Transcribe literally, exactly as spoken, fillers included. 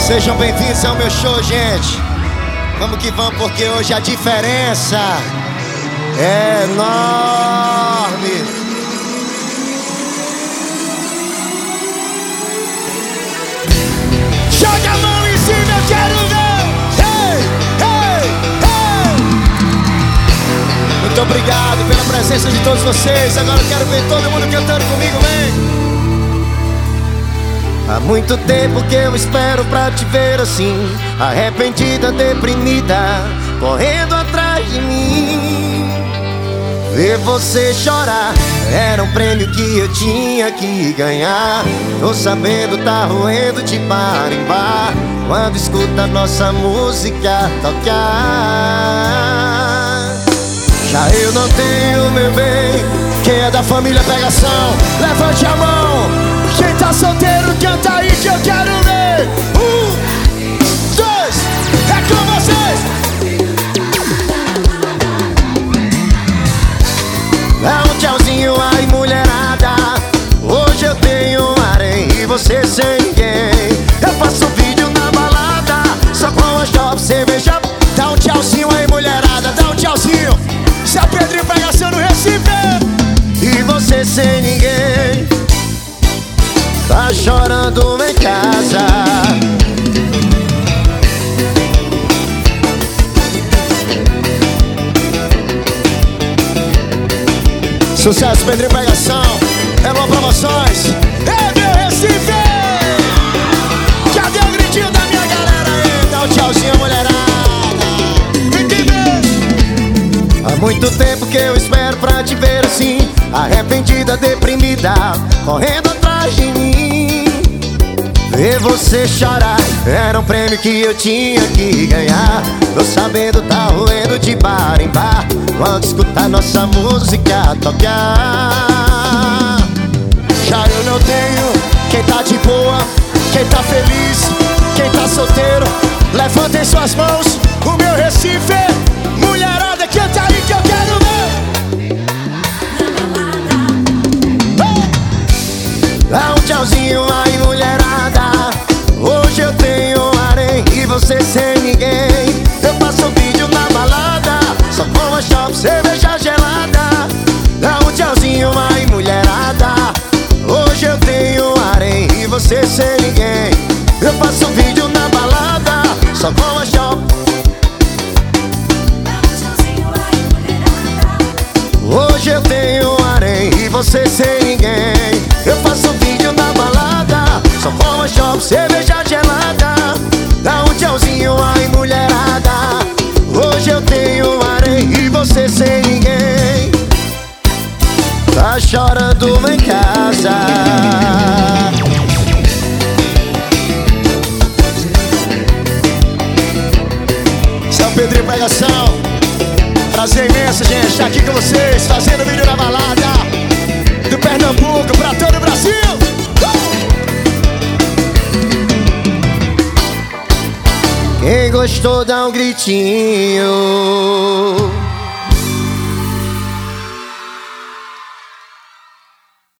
Sejam bem-vindos ao meu show, gente. Vamos que vamos, porque hoje a diferença é enorme. Joga a mão em cima, eu quero ver. Hey, hey, hey. Muito obrigado pela presença de todos vocês. Agora eu quero ver todo mundo cantando comigo, vem. Há muito tempo que eu espero pra te ver assim, arrependida, deprimida, correndo atrás de mim. Ver você chorar era um prêmio que eu tinha que ganhar. Tô sabendo, tá roendo de bar em bar, quando escuta nossa música tocar. Já eu não tenho, meu bem, quem é da família pegação, levante a mão. Quem tá solteiro, canta aí que eu quero ver. Um, dois, é com vocês. Dá um tchauzinho aí, mulherada. Hoje eu tenho um harém e você sem ninguém. Eu faço um vídeo na balada, só com a shop, cerveja. Dá um tchauzinho aí, mulherada, dá um tchauzinho. Se a Pedrinho pegação no Recife. E você sem ninguém, tá chorando em casa. Sucesso, Pedrinho Pegação, é boa promoções. É meu Recife. Cadê o gritinho da minha galera aí? Dá um tchauzinho, mulherada. Vem que vem. Há muito tempo que eu espero pra te ver assim, arrependida, deprimida, correndo atrás de mim. Ver você chorar era um prêmio que eu tinha que ganhar. Tô sabendo, tá roendo de bar em bar, quando escutar nossa música tocar. Já eu não tenho, quem tá de boa, quem tá feliz, quem tá solteiro, levantem suas mãos. O meu Recife, mulherada, canta aí que eu quero ver. Dá um tchauzinho aí, mulherada. Hoje eu tenho um harém e você sem ninguém. Eu faço um vídeo na balada, só com a shop, cerveja gelada. Dá um tchauzinho aí, mulherada. Hoje eu tenho um harém e você sem ninguém. Eu faço um vídeo na balada, só com a shop. Hoje eu tenho um harém e você sem ninguém. Eu faço um vídeo na balada, só com a shop, cerveja gelada. Dá um tchauzinho aí, mulherada. Hoje eu tenho um harém e você sem ninguém. Tá chorando em casa. São Pedrinho Pegação, prazer imenso, gente, estar aqui com vocês, fazendo vídeo na balada do Pernambuco pra todo o Brasil. Quem gostou dá um gritinho.